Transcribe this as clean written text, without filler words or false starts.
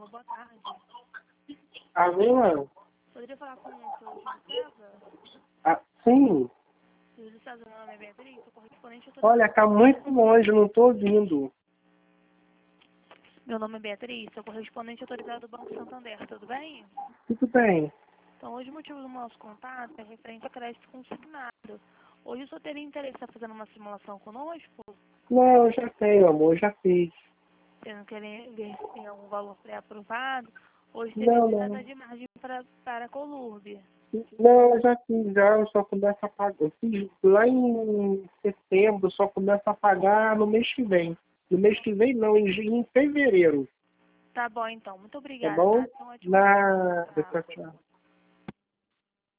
Alô, boa tarde. Alô? Poderia falar com o seu Júlio César? Ah, sim. Júlio César, meu nome é Beatriz, sou correspondente Olha, autorizado. tá muito longe, não tô ouvindo. Meu nome é Beatriz, sou correspondente autorizado do Banco Santander, tudo bem? Tudo bem. Então, hoje o motivo do nosso contato é referente a crédito consignado. Hoje o senhor teria interesse em estar fazendo uma simulação conosco? Não, eu já tenho, amor, já fiz. Você não quer ver se tem algum valor pré-aprovado? Hoje teria Não, 60 não. de margem para a Colurbe. Não, eu já fiz, já, eu só começo a pagar. Eu fiz lá em setembro, só começo a pagar no mês que vem. No mês que vem não, em fevereiro. Tá bom, então. Muito Tá obrigada, bom? tá? Tenha um ótimo dia. Nada, Tchau. tchau, tchau.